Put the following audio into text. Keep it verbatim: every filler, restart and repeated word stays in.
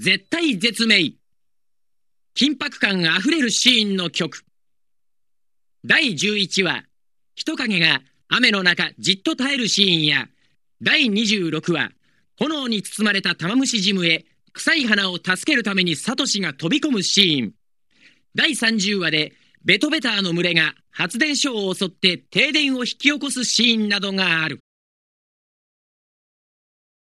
絶体絶命。緊迫感あふれるシーンの曲。だいじゅういちわ、人影が雨の中じっと耐えるシーンや、だいにじゅうろくわ、炎に包まれた玉虫ジムへ臭い花を助けるためにサトシが飛び込むシーン。だいさんじゅうわでベトベターの群れが発電所を襲って停電を引き起こすシーンなどがある。